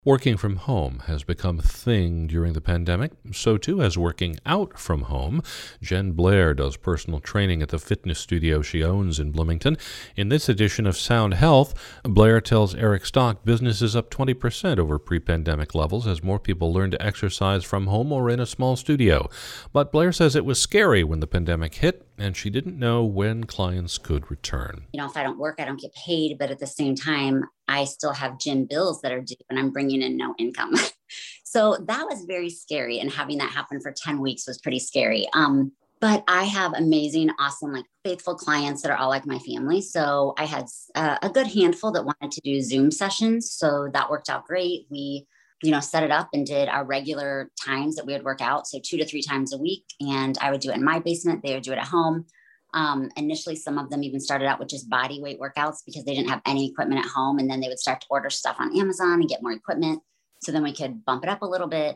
Working from home has become a thing during the pandemic. So too has working out from home. Jen Blair does personal training at the fitness studio she owns in Bloomington. In this edition of Sound Health, Blair tells Eric Stock business is up 20% over pre-pandemic levels as more people learn to exercise from home or in a small studio. But Blair says it was scary when the pandemic hit, and she didn't know when clients could return. If I don't work, I don't get paid. But at the same time, I still have gym bills that are due and I'm bringing in no income. So that was very scary. And having that happen for 10 weeks was pretty scary. But I have amazing, awesome, faithful clients that are all like my family. So I had a good handful that wanted to do Zoom sessions. So that worked out great. We set it up and did our regular times that we would work out. So 2 to 3 times a week. And I would do it in my basement. They would do it at home. Initially, some of them even started out with just body weight workouts because they didn't have any equipment at home. And then they would start to order stuff on Amazon and get more equipment. So then we could bump it up a little bit.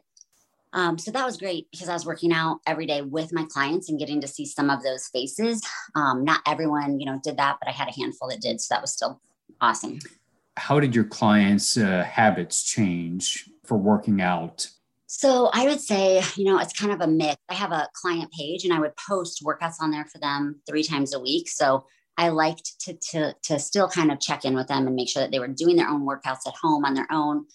So that was great because I was working out every day with my clients and getting to see some of those faces. Not everyone, did that, but I had a handful that did. So that was still awesome. How did your clients' habits change for working out? So I would say, it's kind of a mix. I have a client page and I would post workouts on there for them 3 times a week. So I liked to still kind of check in with them and make sure that they were doing their own workouts at home on their own.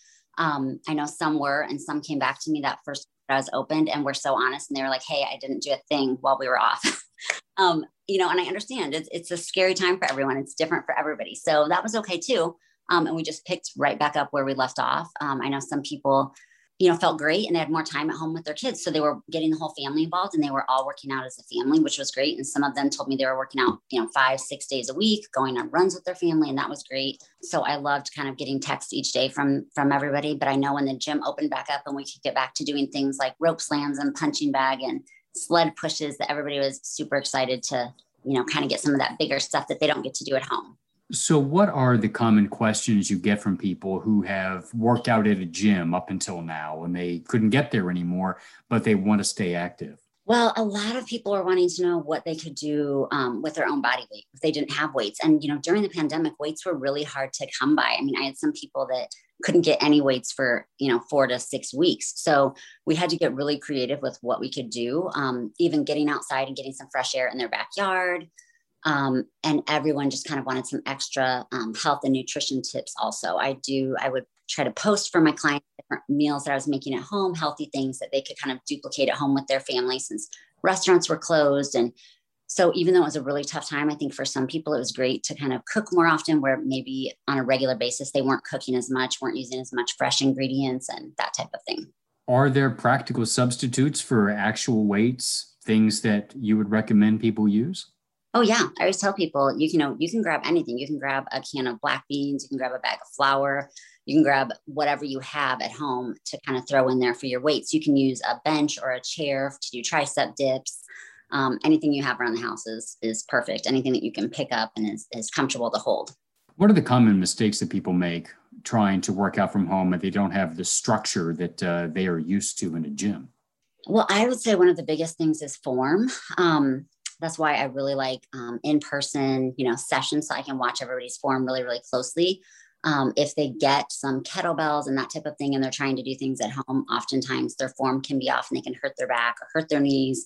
I know some were, and some came back to me that first week I was opened and were so honest. And they were like, hey, I didn't do a thing while we were off. And I understand it's a scary time for everyone. It's different for everybody. So that was okay too. And we just picked right back up where we left off. I know some people felt great and they had more time at home with their kids. So they were getting the whole family involved and they were all working out as a family, which was great. And some of them told me they were working out, 5-6 days a week, going on runs with their family. And that was great. So I loved kind of getting texts each day from everybody. But I know when the gym opened back up and we could get back to doing things like rope slams and punching bag and sled pushes, that everybody was super excited to, kind of get some of that bigger stuff that they don't get to do at home. So what are the common questions you get from people who have worked out at a gym up until now and they couldn't get there anymore, but they want to stay active? Well, a lot of people are wanting to know what they could do with their own body weight if they didn't have weights. And, during the pandemic, weights were really hard to come by. I mean, I had some people that couldn't get any weights for, 4 to 6 weeks. So we had to get really creative with what we could do, even getting outside and getting some fresh air in their backyard. And everyone just kind of wanted some extra health and nutrition tips also. I would try to post for my clients different meals that I was making at home, healthy things that they could kind of duplicate at home with their family since restaurants were closed. And so even though it was a really tough time, I think for some people it was great to kind of cook more often where maybe on a regular basis they weren't cooking as much, weren't using as much fresh ingredients and that type of thing. Are there practical substitutes for actual weights, things that you would recommend people use? Oh yeah. I always tell people, you can grab anything. You can grab a can of black beans. You can grab a bag of flour. You can grab whatever you have at home to kind of throw in there for your weights. You can use a bench or a chair to do tricep dips. Anything you have around the house is perfect. Anything that you can pick up and is comfortable to hold. What are the common mistakes that people make trying to work out from home and they don't have the structure that they are used to in a gym? Well, I would say one of the biggest things is form. That's why I really like in-person, sessions so I can watch everybody's form really, really closely. If they get some kettlebells and that type of thing and they're trying to do things at home, oftentimes their form can be off and they can hurt their back or hurt their knees.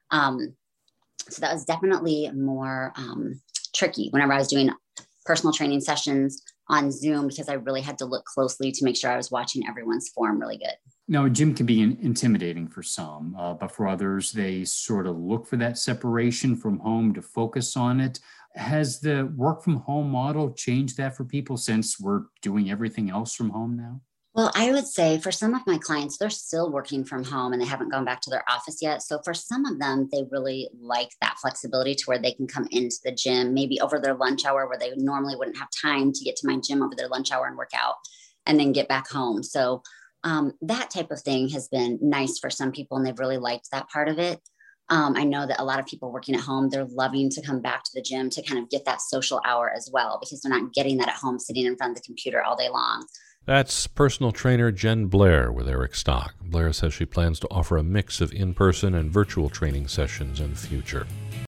So that was definitely more tricky whenever I was doing personal training sessions on Zoom because I really had to look closely to make sure I was watching everyone's form really good. Now, a gym can be intimidating for some, but for others, they sort of look for that separation from home to focus on it. Has the work from home model changed that for people since we're doing everything else from home now? Well, I would say for some of my clients, they're still working from home and they haven't gone back to their office yet. So for some of them, they really like that flexibility to where they can come into the gym, maybe over their lunch hour where they normally wouldn't have time to get to my gym over their lunch hour and work out and then get back home. So that type of thing has been nice for some people and they've really liked that part of it. I know that a lot of people working at home, they're loving to come back to the gym to kind of get that social hour as well, because they're not getting that at home sitting in front of the computer all day long. That's personal trainer Jen Blair with Eric Stock. Blair says she plans to offer a mix of in-person and virtual training sessions in the future.